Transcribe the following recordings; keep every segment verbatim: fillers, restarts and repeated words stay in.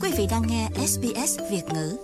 Quý vị đang nghe ét bê ét Việt ngữ.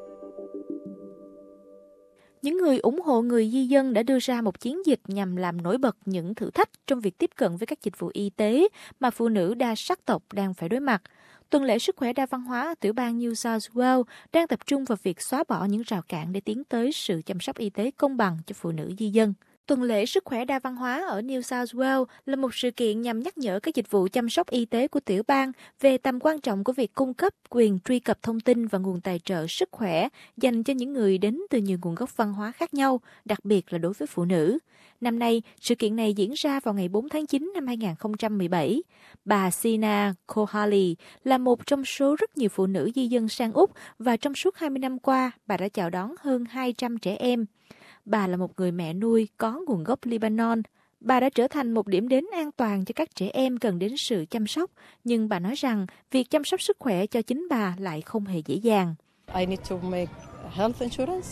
Những người ủng hộ người di dân đã đưa ra một chiến dịch nhằm làm nổi bật những thử thách trong việc tiếp cận với các dịch vụ y tế mà phụ nữ đa sắc tộc đang phải đối mặt. Tuần lễ sức khỏe đa văn hóa ở tiểu bang New South Wales đang tập trung vào việc xóa bỏ những rào cản để tiến tới sự chăm sóc y tế công bằng cho phụ nữ di dân. Tuần lễ sức khỏe đa văn hóa ở New South Wales là một sự kiện nhằm nhắc nhở các dịch vụ chăm sóc y tế của tiểu bang về tầm quan trọng của việc cung cấp quyền truy cập thông tin và nguồn tài trợ sức khỏe dành cho những người đến từ nhiều nguồn gốc văn hóa khác nhau, đặc biệt là đối với phụ nữ. Năm nay, sự kiện này diễn ra vào ngày bốn tháng chín năm hai nghìn không trăm mười bảy. Bà Sina Kohali là một trong số rất nhiều phụ nữ di dân sang Úc và trong suốt hai mươi năm qua, bà đã chào đón hơn hai trăm trẻ em. Bà là một người mẹ nuôi có nguồn gốc Lebanon. Bà đã trở thành một điểm đến an toàn cho các trẻ em cần đến sự chăm sóc, nhưng bà nói rằng việc chăm sóc sức khỏe cho chính bà lại không hề dễ dàng. I need to make health insurance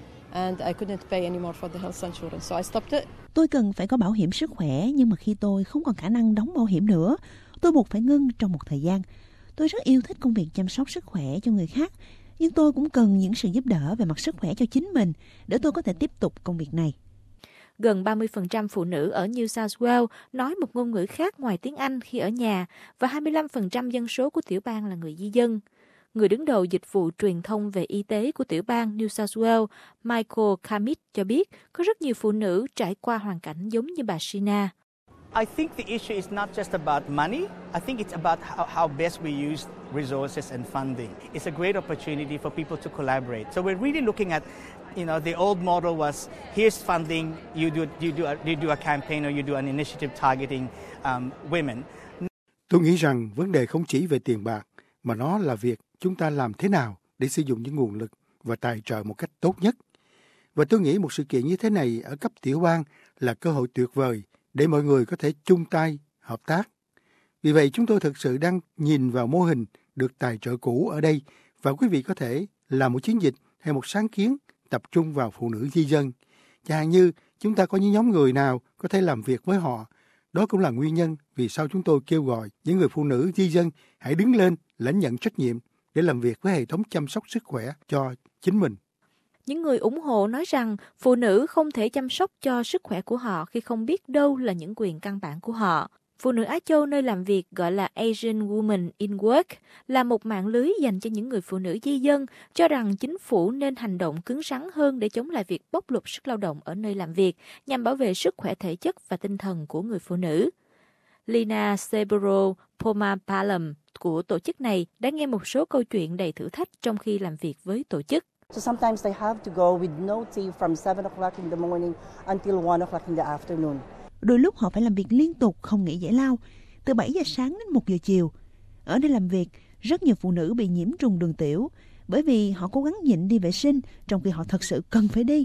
and I couldn't pay anymore for the health insurance, so I stopped it. Tôi cần phải có bảo hiểm sức khỏe, nhưng mà khi tôi không còn khả năng đóng bảo hiểm nữa, tôi buộc phải ngưng trong một thời gian. Tôi rất yêu thích công việc chăm sóc sức khỏe cho người khác, nhưng tôi cũng cần những sự giúp đỡ về mặt sức khỏe cho chính mình để tôi có thể tiếp tục công việc này. Gần ba mươi phần trăm phụ nữ ở New South Wales nói một ngôn ngữ khác ngoài tiếng Anh khi ở nhà và hai mươi lăm phần trăm dân số của tiểu bang là người di dân. Người đứng đầu dịch vụ truyền thông về y tế của tiểu bang New South Wales, Michael Kamit cho biết có rất nhiều phụ nữ trải qua hoàn cảnh giống như bà Sina. I think the issue is not just about money. I think it's about how, how best we use resources and funding. It's a great opportunity for people to collaborate. So we're really looking at, you know, the old model was here's funding, you do you do a, you do a campaign or you do an initiative targeting um, women. Tôi nghĩ rằng vấn đề không chỉ về tiền bạc, mà nó là việc chúng ta làm thế nào để sử dụng những nguồn lực và tài trợ một cách tốt nhất. Và tôi nghĩ một sự kiện như thế này ở cấp tiểu bang là cơ hội tuyệt vời để mọi người có thể chung tay, hợp tác. Vì vậy chúng tôi thực sự đang nhìn vào mô hình được tài trợ cũ ở đây và quý vị có thể làm một chiến dịch hay một sáng kiến tập trung vào phụ nữ di dân. Chẳng hạn như chúng ta có những nhóm người nào có thể làm việc với họ. Đó cũng là nguyên nhân vì sao chúng tôi kêu gọi những người phụ nữ di dân hãy đứng lên lãnh nhận trách nhiệm để làm việc với hệ thống chăm sóc sức khỏe cho chính mình. Những người ủng hộ nói rằng phụ nữ không thể chăm sóc cho sức khỏe của họ khi không biết đâu là những quyền căn bản của họ. Phụ nữ Á Châu nơi làm việc gọi là Asian Women in Work là một mạng lưới dành cho những người phụ nữ di dân, cho rằng chính phủ nên hành động cứng rắn hơn để chống lại việc bóc lột sức lao động ở nơi làm việc nhằm bảo vệ sức khỏe thể chất và tinh thần của người phụ nữ. Lina Sebero Pomapalam của tổ chức này đã nghe một số câu chuyện đầy thử thách trong khi làm việc với tổ chức. So sometimes they have to go with no tea from seven o'clock in the morning until one o'clock in the afternoon. Đôi lúc họ phải làm việc liên tục không nghỉ giải lao, từ bảy giờ sáng đến một giờ chiều. Ở nơi làm việc, rất nhiều phụ nữ bị nhiễm trùng đường tiểu bởi vì họ cố gắng nhịn đi vệ sinh trong khi họ thật sự cần phải đi.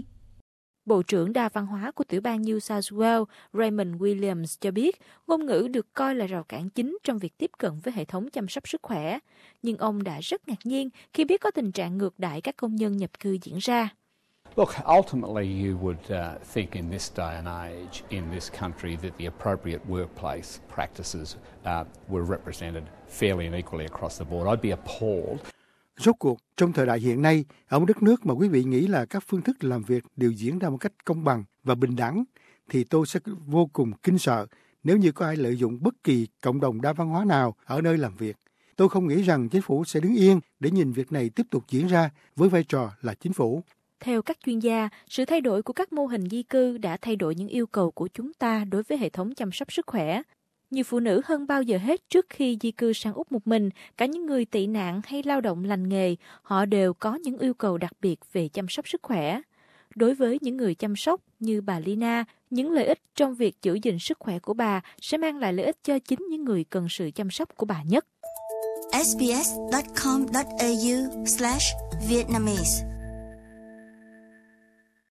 Bộ trưởng đa văn hóa của tiểu bang New South Wales Raymond Williams cho biết ngôn ngữ được coi là rào cản chính trong việc tiếp cận với hệ thống chăm sóc sức khỏe. Nhưng ông đã rất ngạc nhiên khi biết có tình trạng ngược đãi các công nhân nhập cư diễn ra. Look, ultimately you would uh, think in this day and age in this country that the appropriate workplace practices uh, were represented fairly and equally across the board. I'd be appalled. Rốt cuộc, trong thời đại hiện nay, ở một đất nước mà quý vị nghĩ là các phương thức làm việc đều diễn ra một cách công bằng và bình đẳng, thì tôi sẽ vô cùng kinh sợ nếu như có ai lợi dụng bất kỳ cộng đồng đa văn hóa nào ở nơi làm việc. Tôi không nghĩ rằng chính phủ sẽ đứng yên để nhìn việc này tiếp tục diễn ra với vai trò là chính phủ. Theo các chuyên gia, sự thay đổi của các mô hình di cư đã thay đổi những yêu cầu của chúng ta đối với hệ thống chăm sóc sức khỏe. Nhiều phụ nữ hơn bao giờ hết trước khi di cư sang Úc một mình, cả những người tị nạn hay lao động lành nghề, họ đều có những yêu cầu đặc biệt về chăm sóc sức khỏe. Đối với những người chăm sóc như bà Lina, những lợi ích trong việc giữ gìn sức khỏe của bà sẽ mang lại lợi ích cho chính những người cần sự chăm sóc của bà nhất. ét bê ét chấm com chấm a u slash Vietnamese